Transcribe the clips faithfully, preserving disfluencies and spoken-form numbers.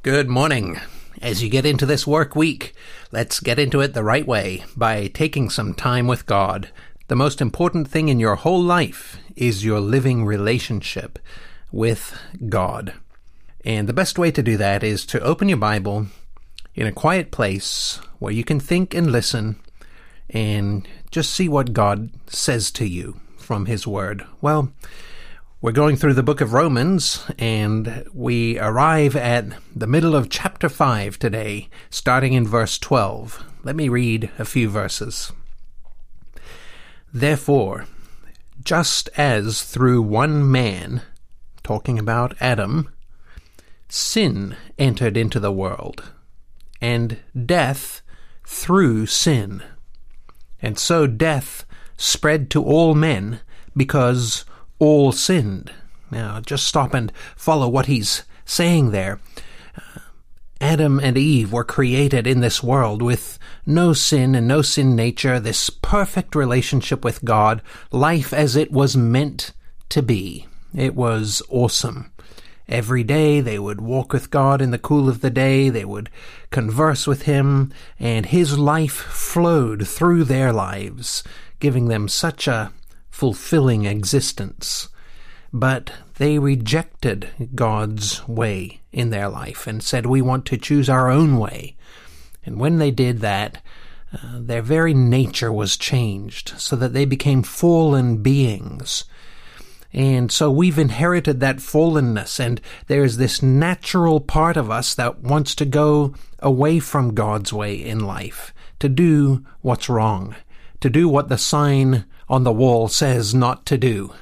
Good morning. As you get into this work week, let's get into it the right way by taking some time with God. The most important thing in your whole life is your living relationship with God. And the best way to do that is to open your Bible in a quiet place where you can think and listen and just see what God says to you from His Word. Well, we're going through the book of Romans, and we arrive at the middle of chapter five today, starting in verse twelve. Let me read a few verses. Therefore, just as through one man, talking about Adam, sin entered into the world, and death through sin. And so death spread to all men because all sinned. Now, just stop and follow what he's saying there. Uh, Adam and Eve were created in this world with no sin and no sin nature, this perfect relationship with God, life as it was meant to be. It was awesome. Every day they would walk with God in the cool of the day, they would converse with Him, and His life flowed through their lives, giving them such a fulfilling existence. But they rejected God's way in their life and said, we want to choose our own way. And when they did that, uh, their very nature was changed so that they became fallen beings. And so we've inherited that fallenness, and there's this natural part of us that wants to go away from God's way in life, to do what's wrong, to do what the sign on the wall says not to do.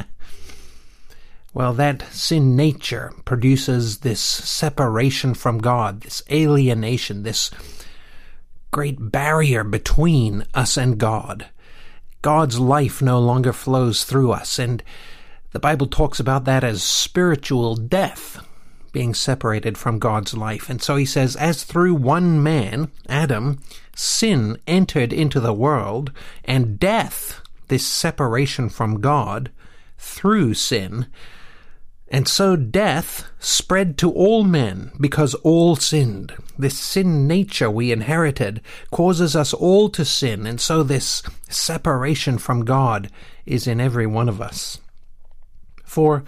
Well, that sin nature produces this separation from God, this alienation, this great barrier between us and God. God's life no longer flows through us, and the Bible talks about that as spiritual death, being separated from God's life. And so he says, as through one man, Adam, sin entered into the world, and death, this separation from God, through sin, and so death spread to all men because all sinned. This sin nature we inherited causes us all to sin, and so this separation from God is in every one of us. For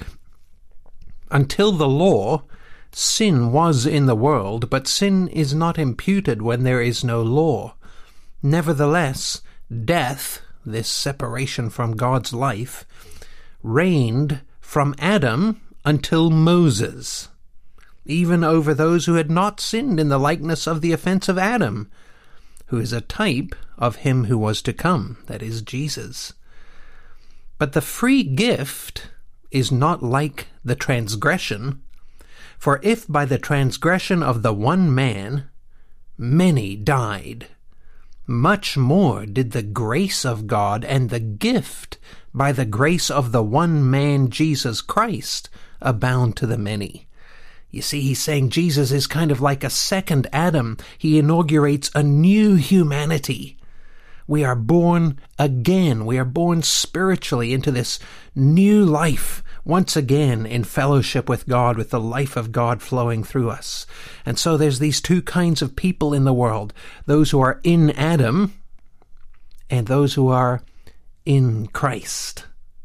until the law, sin was in the world, but sin is not imputed when there is no law. Nevertheless, death, this separation from God's life, reigned from Adam until Moses, even over those who had not sinned in the likeness of the offense of Adam, who is a type of him who was to come, that is, Jesus. But the free gift is not like the transgression, for if by the transgression of the one man many died, much more did the grace of God and the gift by the grace of the one man Jesus Christ abound to the many. You see, he's saying Jesus is kind of like a second Adam. He inaugurates a new humanity. We are born again. We are born spiritually into this new life, once again in fellowship with God, with the life of God flowing through us. And so there's these two kinds of people in the world, those who are in Adam and those who are in Christ.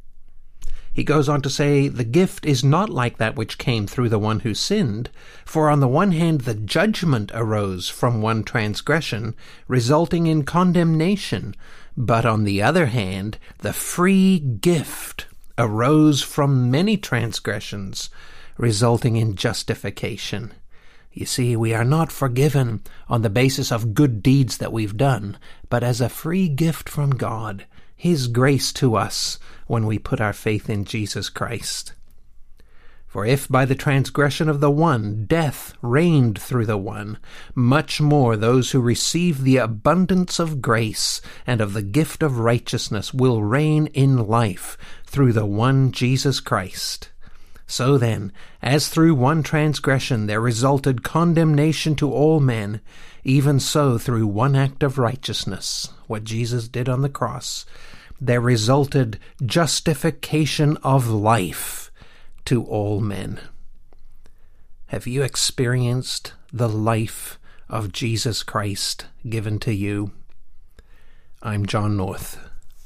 He goes on to say, the gift is not like that which came through the one who sinned, for on the one hand the judgment arose from one transgression, resulting in condemnation, but on the other hand the free gift arose from many transgressions, resulting in justification. You see, we are not forgiven on the basis of good deeds that we've done, but as a free gift from God, His grace to us when we put our faith in Jesus Christ. For if by the transgression of the one death reigned through the one, much more those who receive the abundance of grace and of the gift of righteousness will reign in life through the one Jesus Christ. So then, as through one transgression there resulted condemnation to all men, even so through one act of righteousness, what Jesus did on the cross, there resulted justification of life to all men. Have you experienced the life of Jesus Christ given to you? I'm John North.